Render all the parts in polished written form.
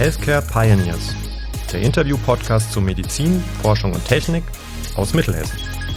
Healthcare Pioneers, der Interview-Podcast zu Medizin, Forschung und Technik aus Mittelhessen.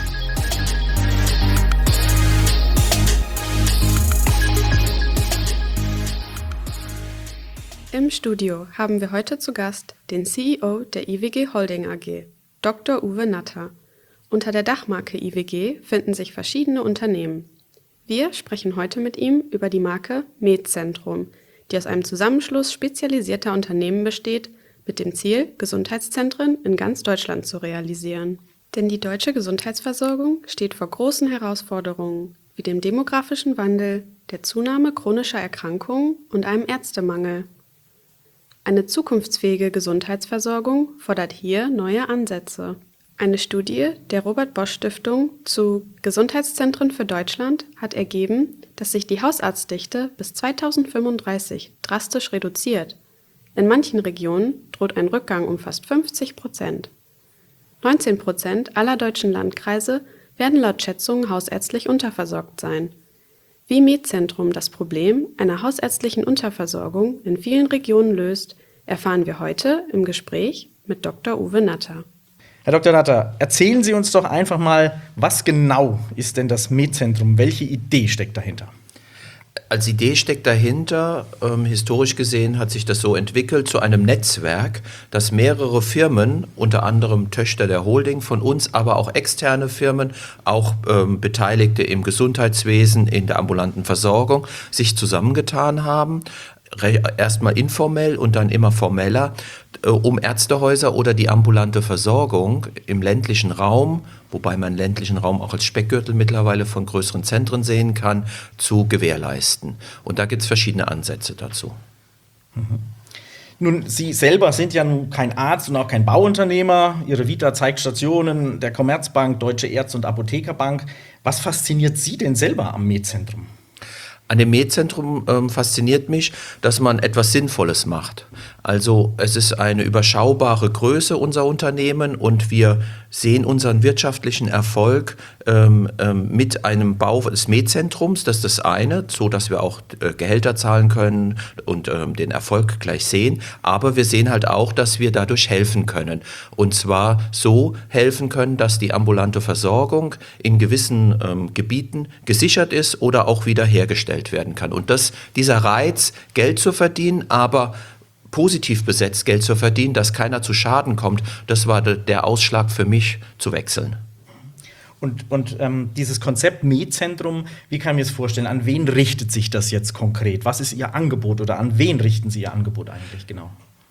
Im Studio haben wir heute zu Gast den CEO der IWG Holding AG, Dr. Uwe Natter. Unter der Dachmarke IWG finden sich verschiedene Unternehmen. Wir sprechen heute mit ihm über die Marke MedZentrum, die aus einem Zusammenschluss spezialisierter Unternehmen besteht, mit dem Ziel, Gesundheitszentren in ganz Deutschland zu realisieren. Denn die deutsche Gesundheitsversorgung steht vor großen Herausforderungen, wie dem demografischen Wandel, der Zunahme chronischer Erkrankungen und einem Ärztemangel. Eine zukunftsfähige Gesundheitsversorgung fordert hier neue Ansätze. Eine Studie der Robert-Bosch-Stiftung zu Gesundheitszentren für Deutschland hat ergeben, dass sich die Hausarztdichte bis 2035 drastisch reduziert. In manchen Regionen droht ein Rückgang um fast 50%. 19% aller deutschen Landkreise werden laut Schätzungen hausärztlich unterversorgt sein. Wie MedZentrum das Problem einer hausärztlichen Unterversorgung in vielen Regionen löst, erfahren wir heute im Gespräch mit Dr. Uwe Natter. Herr Dr. Natter, erzählen Sie uns doch einfach mal, was genau ist denn das MedZentrum? Welche Idee steckt dahinter? Als Idee steckt dahinter, historisch gesehen hat sich das so entwickelt, zu einem Netzwerk, das mehrere Firmen, unter anderem Töchter der Holding von uns, aber auch externe Firmen, auch Beteiligte im Gesundheitswesen, in der ambulanten Versorgung, sich zusammengetan haben, erstmal informell und dann immer formeller, um Ärztehäuser oder die ambulante Versorgung im ländlichen Raum, wobei man ländlichen Raum auch als Speckgürtel mittlerweile von größeren Zentren sehen kann, zu gewährleisten. Und da gibt es verschiedene Ansätze dazu. Mhm. Nun, Sie selber sind ja nun kein Arzt und auch kein Bauunternehmer. Ihre Vita zeigt Stationen der Commerzbank, Deutsche Ärzte- und Apothekerbank. Was fasziniert Sie denn selber am MedZentrum? An dem MedZentrum fasziniert mich, dass man etwas Sinnvolles macht. Also es ist eine überschaubare Größe, unser Unternehmen, und wir sehen unseren wirtschaftlichen Erfolg mit einem Bau des MedZentrums, das ist das eine, so dass wir auch Gehälter zahlen können und den Erfolg gleich sehen. Aber wir sehen halt auch, dass wir dadurch helfen können. Und zwar so helfen können, dass die ambulante Versorgung in gewissen Gebieten gesichert ist oder auch wiederhergestellt werden kann. Und dieser Reiz, Geld zu verdienen, aber positiv besetzt Geld zu verdienen, dass keiner zu Schaden kommt, das war der Ausschlag für mich, zu wechseln. Und dieses Konzept MedZentrum, wie kann ich mir das vorstellen? An wen richtet sich das jetzt konkret? Was ist Ihr Angebot oder an wen richten Sie Ihr Angebot eigentlich genau?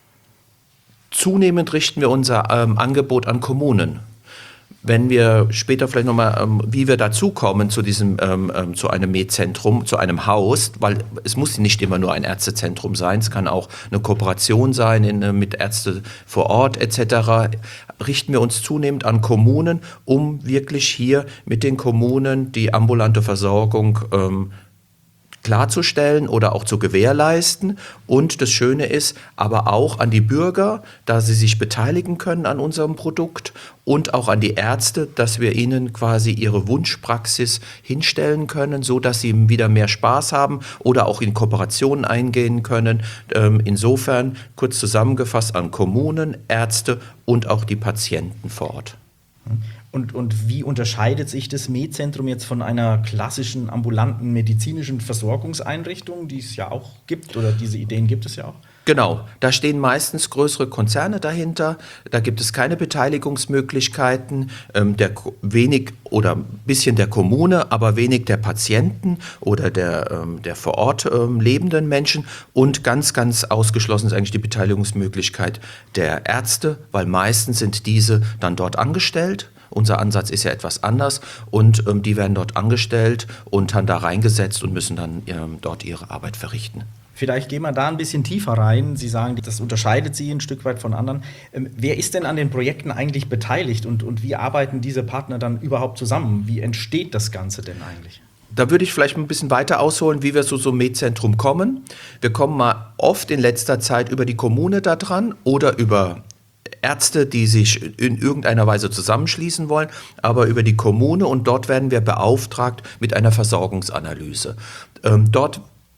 Zunehmend richten wir unser Angebot an Kommunen. Wenn wir später vielleicht nochmal, wie wir dazukommen zu zu einem MedZentrum, zu einem Haus, weil es muss nicht immer nur ein Ärztezentrum sein, es kann auch eine Kooperation sein mit Ärzte vor Ort etc., richten wir uns zunehmend an Kommunen, um wirklich hier mit den Kommunen die ambulante Versorgung klarzustellen oder auch zu gewährleisten. Und das Schöne ist aber auch an die Bürger, da sie sich beteiligen können an unserem Produkt, und auch an die Ärzte, dass wir ihnen quasi ihre Wunschpraxis hinstellen können, so dass sie wieder mehr Spaß haben oder auch in Kooperationen eingehen können. Insofern kurz zusammengefasst an Kommunen, Ärzte und auch die Patienten vor Ort. Und wie unterscheidet sich das MedZentrum jetzt von einer klassischen ambulanten medizinischen Versorgungseinrichtung, die es ja auch gibt, oder diese Ideen gibt es ja auch? Genau, da stehen meistens größere Konzerne dahinter, da gibt es keine Beteiligungsmöglichkeiten, wenig oder ein bisschen der Kommune, aber wenig der Patienten oder der vor Ort lebenden Menschen, und ganz, ganz ausgeschlossen ist eigentlich die Beteiligungsmöglichkeit der Ärzte, weil meistens sind diese dann dort angestellt. Unser Ansatz ist ja etwas anders, und die werden dort angestellt und dann da reingesetzt und müssen dann dort ihre Arbeit verrichten. Vielleicht gehen wir da ein bisschen tiefer rein. Sie sagen, das unterscheidet Sie ein Stück weit von anderen. Wer ist denn an den Projekten eigentlich beteiligt und wie arbeiten diese Partner dann überhaupt zusammen? Wie entsteht das Ganze denn eigentlich? Da würde ich vielleicht ein bisschen weiter ausholen, wie wir zu so einem MedZentrum kommen. Wir kommen mal oft in letzter Zeit über die Kommune da dran oder über Ärzte, die sich in irgendeiner Weise zusammenschließen wollen, aber über die Kommune, und dort werden wir beauftragt mit einer Versorgungsanalyse. Dort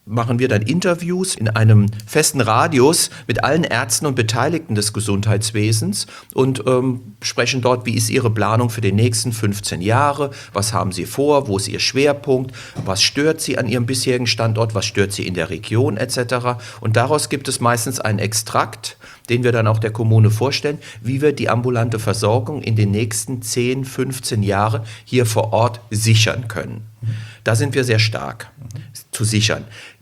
machen wir dann Interviews in einem festen Radius mit allen Ärzten und Beteiligten des Gesundheitswesens und sprechen dort, wie ist Ihre Planung für die nächsten 15 Jahre, was haben Sie vor, wo ist Ihr Schwerpunkt, was stört Sie an Ihrem bisherigen Standort, was stört Sie in der Region etc. Und daraus gibt es meistens einen Extrakt, den wir dann auch der Kommune vorstellen, wie wir die ambulante Versorgung in den nächsten 10, 15 Jahren hier vor Ort sichern können. Da sind wir sehr stark zu sichern.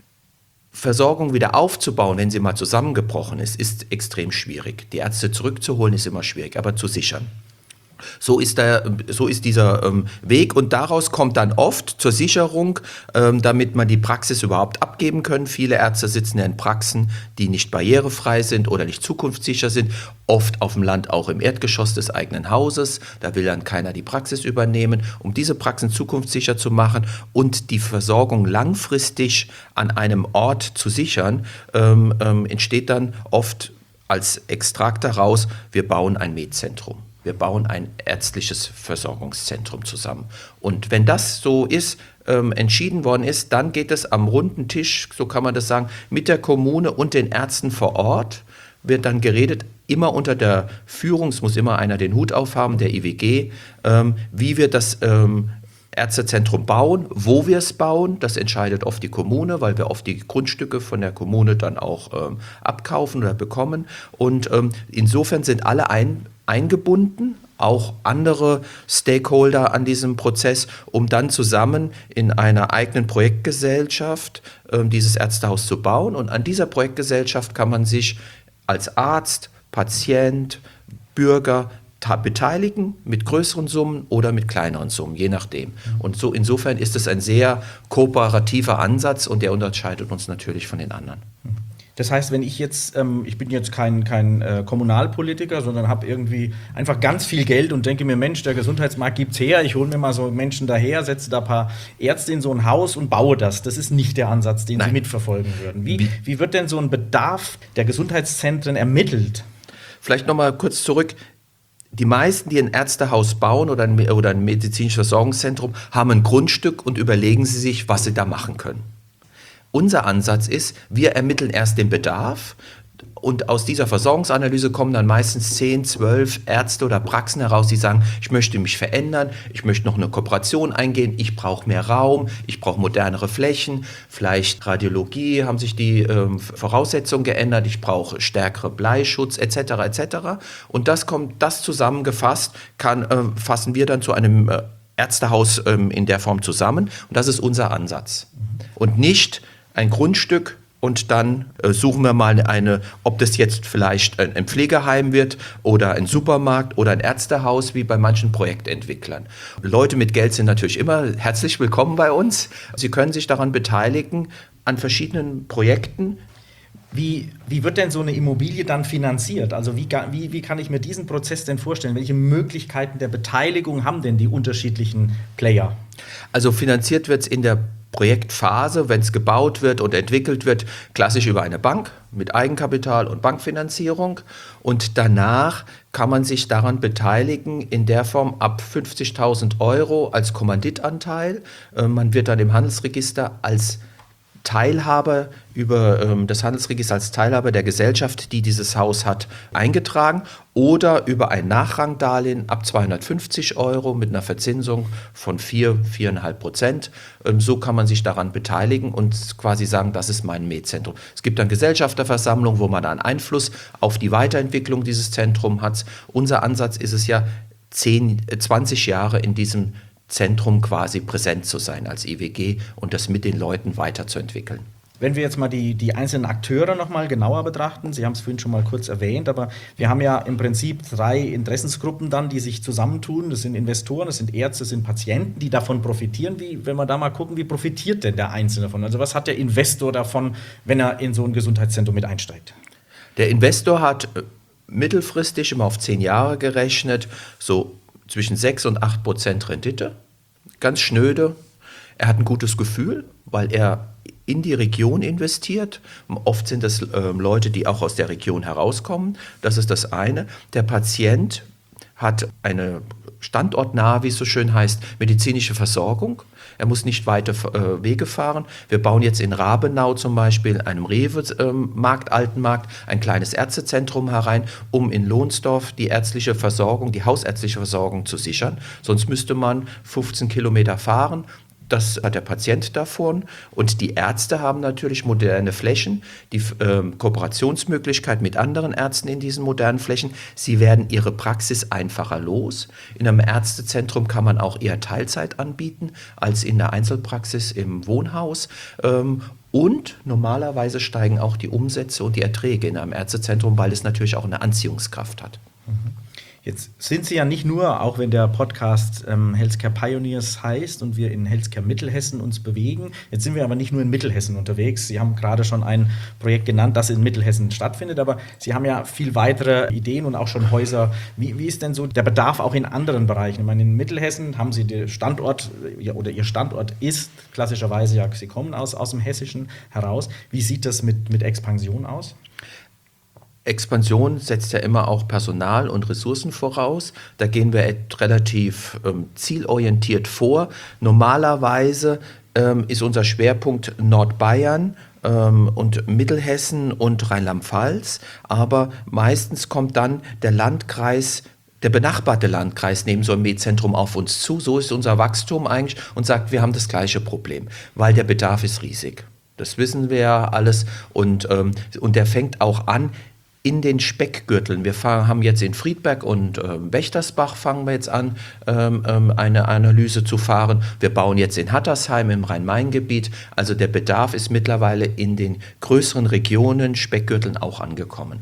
Versorgung wieder aufzubauen, wenn sie mal zusammengebrochen ist extrem schwierig. Die Ärzte zurückzuholen ist immer schwierig, aber zu sichern. So ist dieser Weg und daraus kommt dann oft zur Sicherung, damit man die Praxis überhaupt abgeben können. Viele Ärzte sitzen ja in Praxen, die nicht barrierefrei sind oder nicht zukunftssicher sind, oft auf dem Land auch im Erdgeschoss des eigenen Hauses. Da will dann keiner die Praxis übernehmen. Um diese Praxen zukunftssicher zu machen und die Versorgung langfristig an einem Ort zu sichern, entsteht dann oft als Extrakt daraus, wir bauen ein Med-Zentrum. Wir bauen ein ärztliches Versorgungszentrum zusammen. Und wenn das so ist, entschieden worden ist, dann geht es am runden Tisch, so kann man das sagen, mit der Kommune und den Ärzten vor Ort, wird dann geredet, immer unter der Führung, es muss immer einer den Hut aufhaben, der IWG, wie wir das Ärztezentrum bauen, wo wir es bauen, das entscheidet oft die Kommune, weil wir oft die Grundstücke von der Kommune dann auch abkaufen oder bekommen. Und insofern sind alle eingebunden, auch andere Stakeholder an diesem Prozess, um dann zusammen in einer eigenen Projektgesellschaft dieses Ärztehaus zu bauen. Und an dieser Projektgesellschaft kann man sich als Arzt, Patient, Bürger beteiligen mit größeren Summen oder mit kleineren Summen, je nachdem. Und so insofern ist es ein sehr kooperativer Ansatz und der unterscheidet uns natürlich von den anderen. Das heißt, wenn ich jetzt, ich bin jetzt kein Kommunalpolitiker, sondern habe irgendwie einfach ganz viel Geld und denke mir, Mensch, der Gesundheitsmarkt gibt's her, ich hole mir mal so Menschen daher, setze da ein paar Ärzte in so ein Haus und baue das. Das ist nicht der Ansatz, den Sie mitverfolgen würden. Wie wird denn so ein Bedarf der Gesundheitszentren ermittelt? Vielleicht nochmal kurz zurück. Die meisten, die ein Ärztehaus bauen oder ein medizinisches Versorgungszentrum, haben ein Grundstück und überlegen sie sich, was sie da machen können. Unser Ansatz ist, wir ermitteln erst den Bedarf und aus dieser Versorgungsanalyse kommen dann meistens 10, 12 Ärzte oder Praxen heraus, die sagen, ich möchte mich verändern, ich möchte noch eine Kooperation eingehen, ich brauche mehr Raum, ich brauche modernere Flächen, vielleicht Radiologie, haben sich die Voraussetzungen geändert, ich brauche stärkere Bleischutz etc. etc. Und das zusammengefasst, fassen wir dann zu einem Ärztehaus in der Form zusammen und das ist unser Ansatz. Und nicht ein Grundstück und dann suchen wir mal ob das jetzt vielleicht ein Pflegeheim wird oder ein Supermarkt oder ein Ärztehaus wie bei manchen Projektentwicklern. Leute mit Geld sind natürlich immer herzlich willkommen bei uns. Sie können sich daran beteiligen an verschiedenen Projekten. Wie wird denn so eine Immobilie dann finanziert? Also wie kann ich mir diesen Prozess denn vorstellen? Welche Möglichkeiten der Beteiligung haben denn die unterschiedlichen Player? Also finanziert wird es in der Projektphase, wenn es gebaut wird und entwickelt wird, klassisch über eine Bank mit Eigenkapital und Bankfinanzierung. Und danach kann man sich daran beteiligen in der Form ab 50.000 € als Kommanditanteil. Man wird dann im Handelsregister als Teilhaber über das Handelsregister als Teilhaber der Gesellschaft, die dieses Haus hat, eingetragen oder über ein Nachrangdarlehen ab 250 € mit einer Verzinsung von 4,5%. So kann man sich daran beteiligen und quasi sagen, das ist mein Med-Zentrum. Es gibt dann Gesellschafterversammlungen, wo man dann Einfluss auf die Weiterentwicklung dieses Zentrums hat. Unser Ansatz ist es ja, 20 Jahre in diesem Zentrum quasi präsent zu sein als IWG und das mit den Leuten weiterzuentwickeln. Wenn wir jetzt mal die einzelnen Akteure noch mal genauer betrachten, Sie haben es vorhin schon mal kurz erwähnt, aber wir haben ja im Prinzip 3 Interessensgruppen dann, die sich zusammentun. Das sind Investoren, das sind Ärzte, das sind Patienten, die davon profitieren. Wenn wir da mal gucken, wie profitiert denn der Einzelne davon? Also was hat der Investor davon, wenn er in so ein Gesundheitszentrum mit einsteigt? Der Investor hat mittelfristig immer auf 10 Jahre gerechnet, so zwischen 6 und 8% Rendite, ganz schnöde. Er hat ein gutes Gefühl, weil er in die Region investiert. Oft sind das Leute, die auch aus der Region herauskommen. Das ist das eine. Der Patient hat eine standortnah, wie es so schön heißt, medizinische Versorgung. Er muss nicht weite Wege fahren. Wir bauen jetzt in Rabenau zum Beispiel, einem Rewe-Markt, Altenmarkt, ein kleines Ärztezentrum herein, um in Lohnsdorf die ärztliche Versorgung, die hausärztliche Versorgung zu sichern. Sonst müsste man 15 Kilometer fahren. Das hat der Patient davon und die Ärzte haben natürlich moderne Flächen, die Kooperationsmöglichkeit mit anderen Ärzten in diesen modernen Flächen. Sie werden ihre Praxis einfacher los. In einem Ärztezentrum kann man auch eher Teilzeit anbieten als in der Einzelpraxis im Wohnhaus. Und normalerweise steigen auch die Umsätze und die Erträge in einem Ärztezentrum, weil es natürlich auch eine Anziehungskraft hat. Jetzt sind Sie ja nicht nur, auch wenn der Podcast Healthcare Pioneers heißt und wir in Healthcare Mittelhessen uns bewegen, jetzt sind wir aber nicht nur in Mittelhessen unterwegs. Sie haben gerade schon ein Projekt genannt, das in Mittelhessen stattfindet, aber Sie haben ja viel weitere Ideen und auch schon Häuser. Wie ist denn so der Bedarf auch in anderen Bereichen? Ich meine, in Mittelhessen haben Sie den Standort, oder Ihr Standort ist klassischerweise, ja, Sie kommen aus dem Hessischen heraus. Wie sieht das mit Expansion aus? Expansion setzt ja immer auch Personal und Ressourcen voraus. Da gehen wir relativ zielorientiert vor. Normalerweise ist unser Schwerpunkt Nordbayern und Mittelhessen und Rheinland-Pfalz. Aber meistens kommt dann der benachbarte Landkreis neben so einem Med-Zentrum auf uns zu. So ist unser Wachstum eigentlich und sagt, wir haben das gleiche Problem, weil der Bedarf ist riesig. Das wissen wir ja alles und der fängt auch an, in den Speckgürteln. Wir haben jetzt in Friedberg und Wächtersbach fangen wir jetzt an, eine Analyse zu fahren. Wir bauen jetzt in Hattersheim im Rhein-Main-Gebiet. Also der Bedarf ist mittlerweile in den größeren Regionen, Speckgürteln auch angekommen.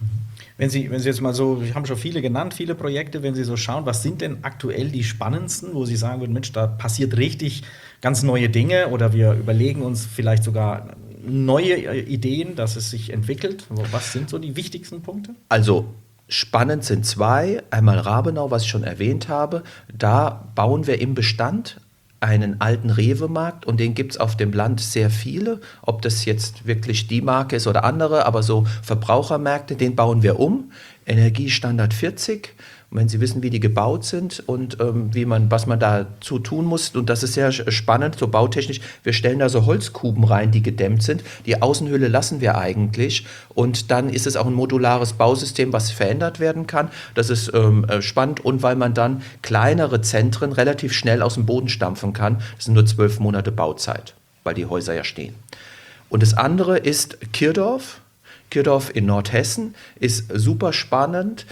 Wenn Sie jetzt mal so, Sie haben schon viele genannt, viele Projekte, wenn Sie so schauen, was sind denn aktuell die spannendsten, wo Sie sagen würden, Mensch, da passiert richtig ganz neue Dinge oder wir überlegen uns vielleicht sogar neue Ideen, dass es sich entwickelt? Was sind so die wichtigsten Punkte? Also spannend sind zwei. Einmal Rabenau, was ich schon erwähnt habe. Da bauen wir im Bestand einen alten Rewe-Markt und den gibt es auf dem Land sehr viele. Ob das jetzt wirklich die Marke ist oder andere, aber so Verbrauchermärkte, den bauen wir um. Energiestandard 40. Und wenn Sie wissen, wie die gebaut sind und was man dazu tun muss, und das ist sehr spannend, so bautechnisch, wir stellen da so Holzkuben rein, die gedämmt sind. Die Außenhülle lassen wir eigentlich und dann ist es auch ein modulares Bausystem, was verändert werden kann. Das ist spannend und weil man dann kleinere Zentren relativ schnell aus dem Boden stampfen kann. Das sind nur 12 Monate Bauzeit, weil die Häuser ja stehen. Und das andere ist Kirdorf. Kirdorf in Nordhessen ist super spannend.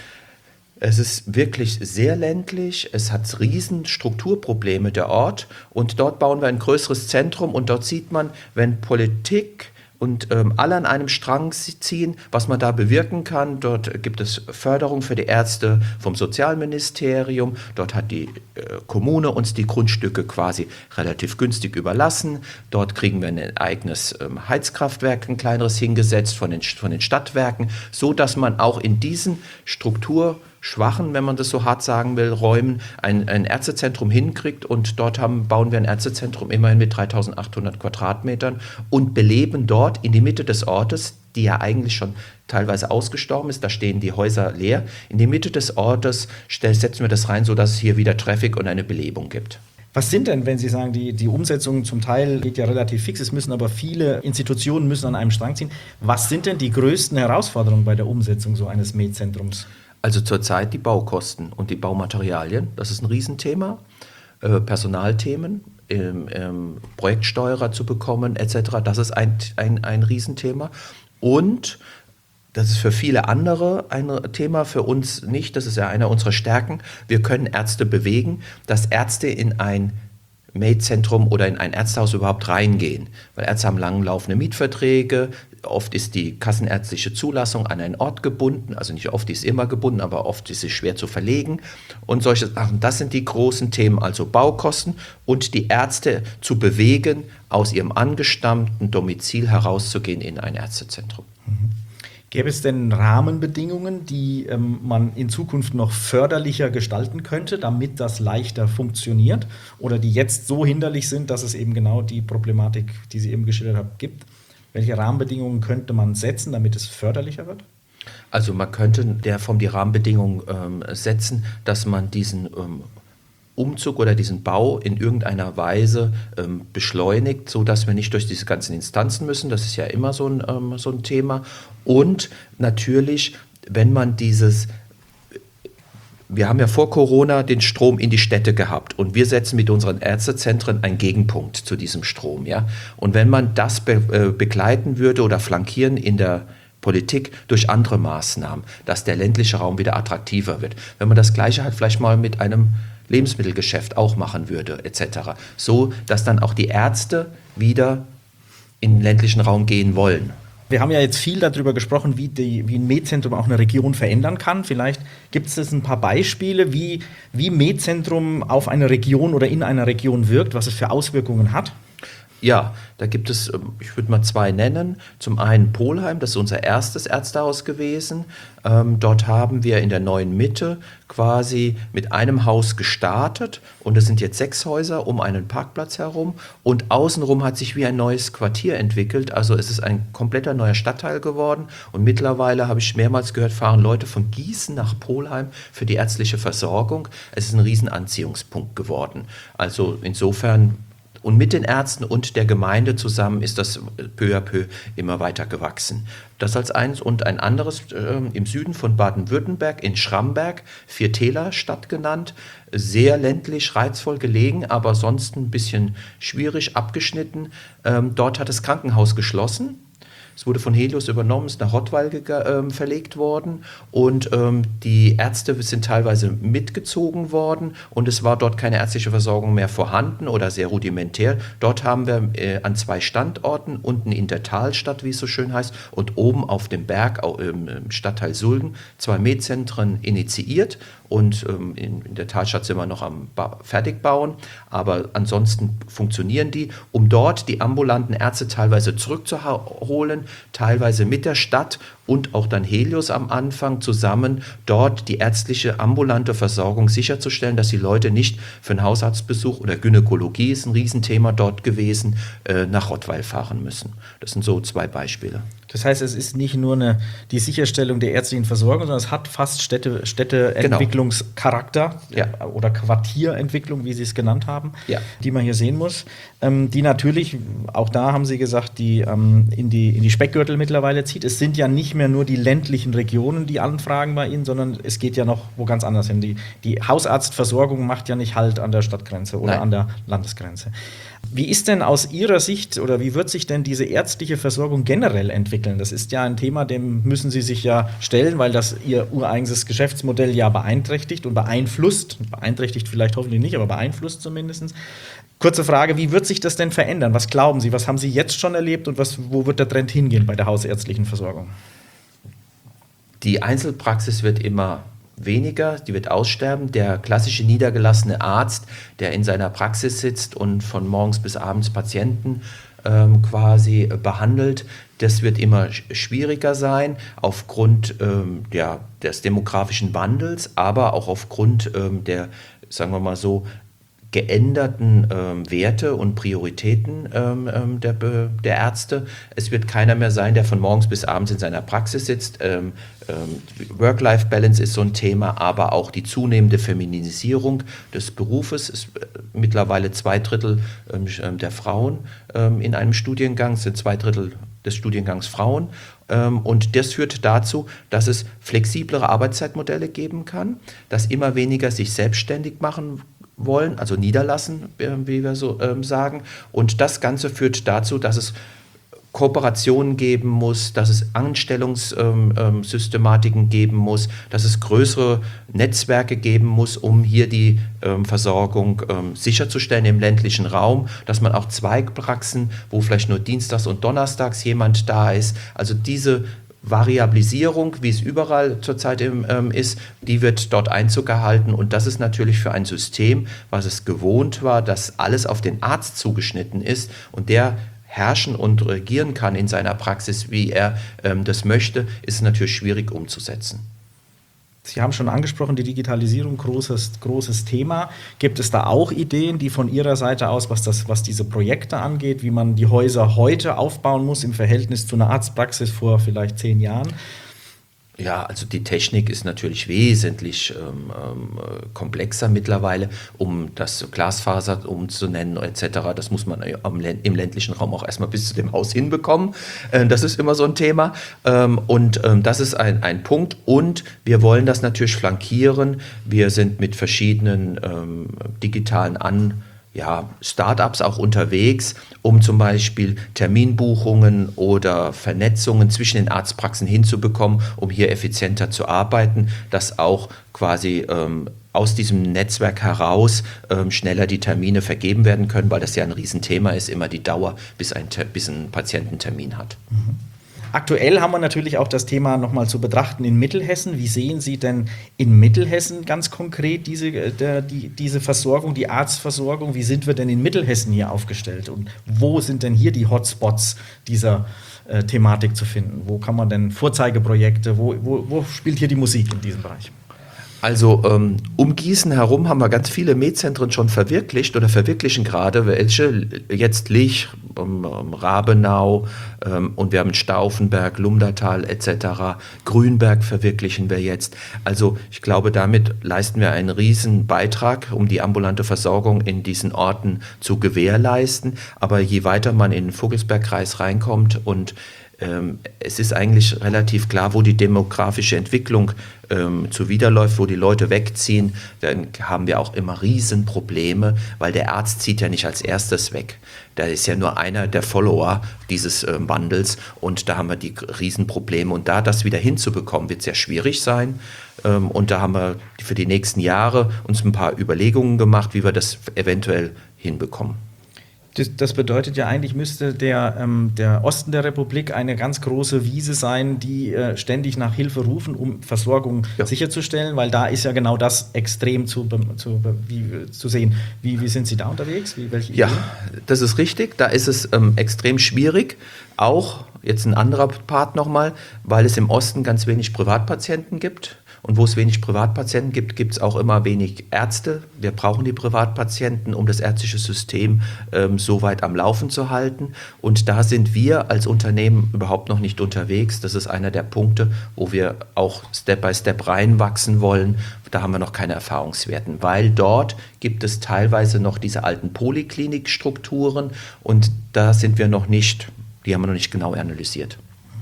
Es ist wirklich sehr ländlich, es hat riesen Strukturprobleme, der Ort. Und dort bauen wir ein größeres Zentrum und dort sieht man, wenn Politik und alle an einem Strang ziehen, was man da bewirken kann. Dort gibt es Förderung für die Ärzte vom Sozialministerium. Dort hat die Kommune uns die Grundstücke quasi relativ günstig überlassen. Dort kriegen wir ein eigenes Heizkraftwerk, ein kleineres hingesetzt von den Stadtwerken, so dass man auch in diesen strukturschwachen, wenn man das so hart sagen will, Räumen ein Ärztezentrum hinkriegt und dort bauen wir ein Ärztezentrum immerhin mit 3.800 Quadratmetern und beleben dort in die Mitte des Ortes, die ja eigentlich schon teilweise ausgestorben ist, da stehen die Häuser leer, in die Mitte des Ortes setzen wir das rein, sodass es hier wieder Traffic und eine Belebung gibt. Was sind denn, wenn Sie sagen, die Umsetzung zum Teil geht ja relativ fix, es müssen aber viele Institutionen müssen an einem Strang ziehen. Was sind denn die größten Herausforderungen bei der Umsetzung so eines Med-Zentrums? Also zurzeit die Baukosten und die Baumaterialien, das ist ein Riesenthema. Personalthemen, Projektsteuerer zu bekommen etc., das ist ein Riesenthema. Und das ist für viele andere ein Thema, für uns nicht, das ist ja einer unserer Stärken. Wir können Ärzte bewegen, dass Ärzte in ein Med-Zentrum oder in ein Ärztehaus überhaupt reingehen. Weil Ärzte haben langlaufende Mietverträge, oft ist die kassenärztliche Zulassung an einen Ort gebunden, also nicht oft, die ist immer gebunden, aber oft ist sie schwer zu verlegen. Und solche Sachen, das sind die großen Themen, also Baukosten und die Ärzte zu bewegen, aus ihrem angestammten Domizil herauszugehen in ein Ärztezentrum. Gäbe es denn Rahmenbedingungen, die man in Zukunft noch förderlicher gestalten könnte, damit das leichter funktioniert? Oder die jetzt so hinderlich sind, dass es eben genau die Problematik, die Sie eben geschildert haben, gibt? Welche Rahmenbedingungen könnte man setzen, damit es förderlicher wird? Also man könnte die Rahmenbedingungen setzen, dass man diesen Umzug oder diesen Bau in irgendeiner Weise beschleunigt, sodass wir nicht durch diese ganzen Instanzen müssen. Das ist ja immer so ein Thema. Und natürlich, wenn man wir haben ja vor Corona den Strom in die Städte gehabt und wir setzen mit unseren Ärztezentren einen Gegenpunkt zu diesem Strom. Ja? Und wenn man das begleiten würde oder flankieren in der Politik durch andere Maßnahmen, dass der ländliche Raum wieder attraktiver wird. Wenn man das Gleiche halt vielleicht mal mit einem Lebensmittelgeschäft auch machen würde, etc. So, dass dann auch die Ärzte wieder in den ländlichen Raum gehen wollen. Wir haben ja jetzt viel darüber gesprochen, wie ein Med-Zentrum auch eine Region verändern kann. Vielleicht gibt es ein paar Beispiele, wie Med-Zentrum auf eine Region oder in einer Region wirkt, was es für Auswirkungen hat. Ja, da gibt es, ich würde mal 2 nennen. Zum einen Polheim, das ist unser erstes Ärztehaus gewesen. Dort haben wir in der neuen Mitte quasi mit einem Haus gestartet und es sind jetzt 6 Häuser um einen Parkplatz herum und außenrum hat sich wie ein neues Quartier entwickelt. Also es ist ein kompletter neuer Stadtteil geworden und mittlerweile habe ich mehrmals gehört, fahren Leute von Gießen nach Polheim für die ärztliche Versorgung. Es ist ein Riesenanziehungspunkt geworden. Also insofern. Und mit den Ärzten und der Gemeinde zusammen ist das peu à peu immer weiter gewachsen. Das als eins und ein anderes im Süden von Baden-Württemberg in Schramberg, Viertäler-Stadt genannt, sehr ländlich, reizvoll gelegen, aber sonst ein bisschen schwierig abgeschnitten. Dort hat das Krankenhaus geschlossen. Es wurde von Helios übernommen, ist nach Rottweil verlegt worden und die Ärzte sind teilweise mitgezogen worden und es war dort keine ärztliche Versorgung mehr vorhanden oder sehr rudimentär. Dort haben wir an 2 Standorten, unten in der Talstadt, wie es so schön heißt, und oben auf dem Berg im Stadtteil Sulgen 2 Med-Zentren initiiert. Und in der Talstadt sind wir noch am Fertigbauen, aber ansonsten funktionieren die, um dort die ambulanten Ärzte teilweise zurückzuholen, teilweise mit der Stadt und auch dann Helios am Anfang zusammen dort die ärztliche ambulante Versorgung sicherzustellen, dass die Leute nicht für einen Hausarztbesuch oder Gynäkologie, ist ein Riesenthema dort gewesen, nach Rottweil fahren müssen. Das sind so 2 Beispiele. Das heißt, es ist nicht nur die Sicherstellung der ärztlichen Versorgung, sondern es hat fast Städteentwicklungscharakter oder Quartierentwicklung, wie Sie es genannt haben, die man hier sehen muss. Die natürlich, auch da haben Sie gesagt, die in die Speckgürtel mittlerweile zieht. Es sind ja nicht mehr nur die ländlichen Regionen, die anfragen bei Ihnen, sondern es geht ja noch wo ganz anders hin. Die Hausarztversorgung macht ja nicht Halt an der Stadtgrenze oder an der Landesgrenze. Wie ist denn aus Ihrer Sicht oder wie wird sich denn diese ärztliche Versorgung generell entwickeln? Das ist ja ein Thema, dem müssen Sie sich ja stellen, weil das Ihr ureigenes Geschäftsmodell ja beeinträchtigt und beeinflusst. Beeinträchtigt vielleicht hoffentlich nicht, aber beeinflusst zumindest. Kurze Frage, wie wird sich das denn verändern? Was glauben Sie, was haben Sie jetzt schon erlebt und wo wird der Trend hingehen bei der hausärztlichen Versorgung? Die Einzelpraxis wird immer weniger, die wird aussterben. Der klassische niedergelassene Arzt, der in seiner Praxis sitzt und von morgens bis abends Patienten quasi behandelt, das wird immer schwieriger sein aufgrund des demografischen Wandels, aber auch aufgrund der, sagen wir mal so, geänderten Werte und Prioritäten der Ärzte. Es wird keiner mehr sein, der von morgens bis abends in seiner Praxis sitzt. Work-Life-Balance ist so ein Thema, aber auch die zunehmende Feminisierung des Berufes. Ist mittlerweile 2/3 der Frauen in einem Studiengang, sind 2/3 des Studiengangs Frauen. Und das führt dazu, dass es flexiblere Arbeitszeitmodelle geben kann, dass immer weniger sich selbstständig machen wollen, also niederlassen, wie wir so sagen. Und das Ganze führt dazu, dass es Kooperationen geben muss, dass es Anstellungssystematiken geben muss, dass es größere Netzwerke geben muss, um hier die Versorgung sicherzustellen im ländlichen Raum, dass man auch Zweigpraxen, wo vielleicht nur dienstags und donnerstags jemand da ist, also diese Variabilisierung, wie es überall zurzeit ist, die wird dort Einzug erhalten und das ist natürlich für ein System, was es gewohnt war, dass alles auf den Arzt zugeschnitten ist und der herrschen und regieren kann in seiner Praxis, wie er das möchte, ist natürlich schwierig umzusetzen. Sie haben schon angesprochen, die Digitalisierung, großes Thema. Gibt es da auch Ideen, die von Ihrer Seite aus, was diese Projekte angeht, wie man die Häuser heute aufbauen muss im Verhältnis zu einer Arztpraxis vor vielleicht 10 Jahren? Ja, also die Technik ist natürlich wesentlich komplexer mittlerweile, um das Glasfaser umzunennen etc. Das muss man im ländlichen Raum auch erstmal bis zu dem Haus hinbekommen. Das ist immer so ein Thema. Und das ist ein Punkt. Und wir wollen das natürlich flankieren. Wir sind mit verschiedenen digitalen Startups auch unterwegs, um zum Beispiel Terminbuchungen oder Vernetzungen zwischen den Arztpraxen hinzubekommen, um hier effizienter zu arbeiten, dass auch quasi aus diesem Netzwerk heraus schneller die Termine vergeben werden können, weil das ja ein Riesenthema ist, immer die Dauer, bis ein Patient einen Termin hat. Mhm. Aktuell haben wir natürlich auch das Thema nochmal zu betrachten in Mittelhessen. Wie sehen Sie denn in Mittelhessen ganz konkret diese Versorgung, die Arztversorgung? Wie sind wir denn in Mittelhessen hier aufgestellt? Und wo sind denn hier die Hotspots dieser Thematik zu finden? Wo kann man denn Vorzeigeprojekte, wo spielt hier die Musik in diesem Bereich? Also um Gießen herum haben wir ganz viele Med-Zentren schon verwirklicht oder verwirklichen gerade, welche jetzt Lich, Rabenau und wir haben Stauffenberg, Lumdatal etc., Grünberg verwirklichen wir jetzt. Also ich glaube, damit leisten wir einen riesen Beitrag, um die ambulante Versorgung in diesen Orten zu gewährleisten. Aber je weiter man in den Vogelsbergkreis reinkommt und es ist eigentlich relativ klar, wo die demografische Entwicklung zuwiderläuft, wo die Leute wegziehen, dann haben wir auch immer Riesenprobleme, weil der Arzt zieht ja nicht als erstes weg. Da ist ja nur einer der Follower dieses Wandels und da haben wir die Riesenprobleme. Und da das wieder hinzubekommen, wird sehr schwierig sein. Und da haben wir für die nächsten Jahre uns ein paar Überlegungen gemacht, wie wir das eventuell hinbekommen. Das bedeutet ja eigentlich, müsste der Osten der Republik eine ganz große Wiese sein, die ständig nach Hilfe rufen, um Versorgung sicherzustellen, weil da ist ja genau das extrem zu sehen. Wie sind Sie da unterwegs? Welche Ideen? Das ist richtig. Da ist es extrem schwierig. Auch jetzt ein anderer Part nochmal, weil es im Osten ganz wenig Privatpatienten gibt. Und wo es wenig Privatpatienten gibt, gibt es auch immer wenig Ärzte. Wir brauchen die Privatpatienten, um das ärztliche System so weit am Laufen zu halten. Und da sind wir als Unternehmen überhaupt noch nicht unterwegs. Das ist einer der Punkte, wo wir auch Step by Step reinwachsen wollen. Da haben wir noch keine Erfahrungswerten, weil dort gibt es teilweise noch diese alten Poliklinikstrukturen und da sind wir noch nicht, die haben wir noch nicht genau analysiert.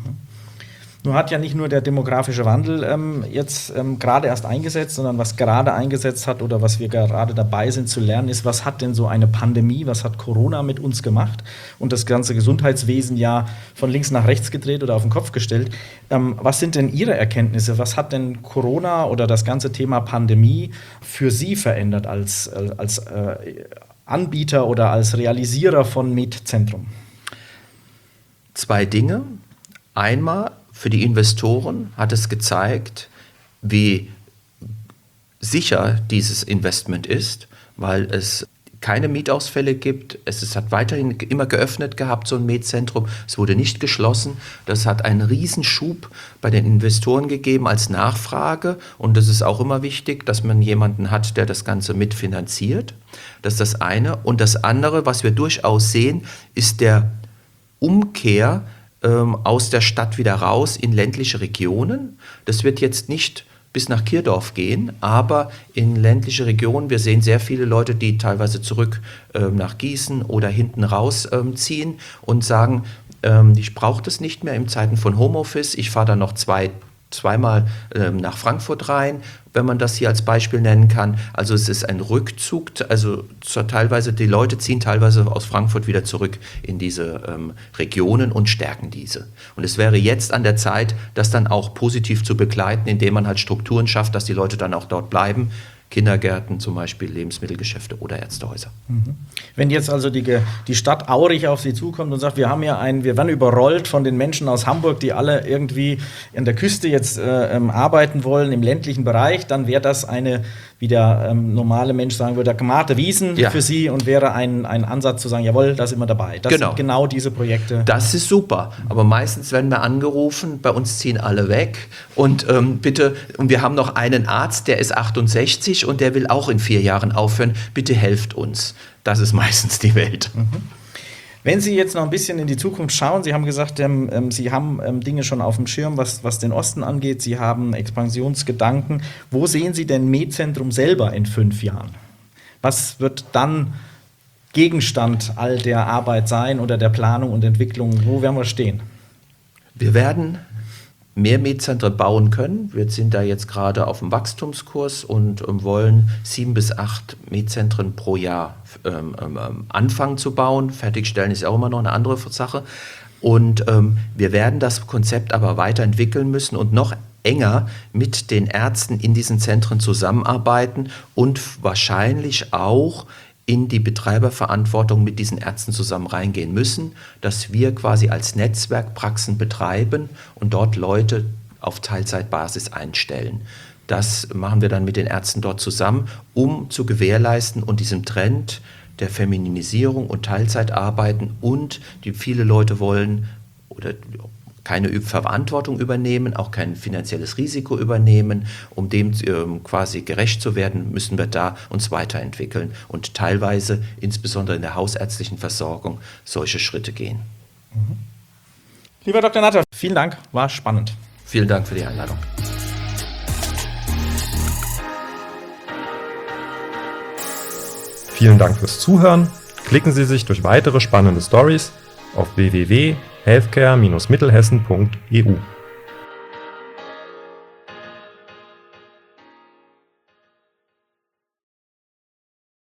Nun hat ja nicht nur der demografische Wandel jetzt gerade erst eingesetzt, sondern was gerade eingesetzt hat oder was wir gerade dabei sind zu lernen, ist, was hat denn so eine Pandemie, was hat Corona mit uns gemacht und das ganze Gesundheitswesen ja von links nach rechts gedreht oder auf den Kopf gestellt. Was sind denn Ihre Erkenntnisse? Was hat denn Corona oder das ganze Thema Pandemie für Sie verändert als Anbieter oder als Realisierer von Med-Zentrum? 2 Dinge. Einmal, für die Investoren hat es gezeigt, wie sicher dieses Investment ist, weil es keine Mietausfälle gibt. Es hat weiterhin immer geöffnet gehabt, so ein Med-Zentrum. Es wurde nicht geschlossen. Das hat einen Riesenschub bei den Investoren gegeben als Nachfrage. Und das ist auch immer wichtig, dass man jemanden hat, der das Ganze mitfinanziert. Das ist das eine. Und das andere, was wir durchaus sehen, ist der Umkehr aus der Stadt wieder raus in ländliche Regionen. Das wird jetzt nicht bis nach Kirdorf gehen, aber in ländliche Regionen, wir sehen sehr viele Leute, die teilweise zurück nach Gießen oder hinten raus ziehen und sagen, ich brauche das nicht mehr in Zeiten von Homeoffice, ich fahre dann noch zweimal nach Frankfurt rein, wenn man das hier als Beispiel nennen kann. Also es ist ein Rückzug, also teilweise die Leute ziehen teilweise aus Frankfurt wieder zurück in diese Regionen und stärken diese. Und es wäre jetzt an der Zeit, das dann auch positiv zu begleiten, indem man halt Strukturen schafft, dass die Leute dann auch dort bleiben. Kindergärten zum Beispiel, Lebensmittelgeschäfte oder Ärztehäuser. Wenn jetzt also die Stadt Aurich auf Sie zukommt und sagt, wir werden überrollt von den Menschen aus Hamburg, die alle irgendwie an der Küste jetzt arbeiten wollen, im ländlichen Bereich, dann wäre das wie der normale Mensch sagen würde, Gmate Wiesen für Sie und wäre ein Ansatz zu sagen, jawohl, da sind wir dabei. Das sind genau diese Projekte. Das ist super, aber meistens werden wir angerufen, bei uns ziehen alle weg und bitte, und wir haben noch einen Arzt, der ist 68 und der will auch in 4 Jahren aufhören, bitte helft uns. Das ist meistens die Welt. Wenn Sie jetzt noch ein bisschen in die Zukunft schauen, Sie haben gesagt, Sie haben Dinge schon auf dem Schirm, was den Osten angeht, Sie haben Expansionsgedanken. Wo sehen Sie denn Med-Zentrum selber in 5 Jahren? Was wird dann Gegenstand all der Arbeit sein oder der Planung und Entwicklung? Wo werden wir stehen? Wir werden mehr Med-Zentren bauen können. Wir sind da jetzt gerade auf dem Wachstumskurs und wollen 7 bis 8 Med-Zentren pro Jahr anfangen zu bauen. Fertigstellen ist auch immer noch eine andere Sache. Und wir werden das Konzept aber weiterentwickeln müssen und noch enger mit den Ärzten in diesen Zentren zusammenarbeiten und wahrscheinlich auch in die Betreiberverantwortung mit diesen Ärzten zusammen reingehen müssen, dass wir quasi als Netzwerk Praxen betreiben und dort Leute auf Teilzeitbasis einstellen. Das machen wir dann mit den Ärzten dort zusammen, um zu gewährleisten und diesem Trend der Femininisierung und Teilzeitarbeiten und die viele Leute wollen oder keine Verantwortung übernehmen, auch kein finanzielles Risiko übernehmen. Um dem quasi gerecht zu werden, müssen wir da uns weiterentwickeln und teilweise, insbesondere in der hausärztlichen Versorgung, solche Schritte gehen. Lieber Dr. Natter, vielen Dank, war spannend. Vielen Dank für die Einladung. Vielen Dank fürs Zuhören. Klicken Sie sich durch weitere spannende Stories auf www.healthcare-mittelhessen.eu.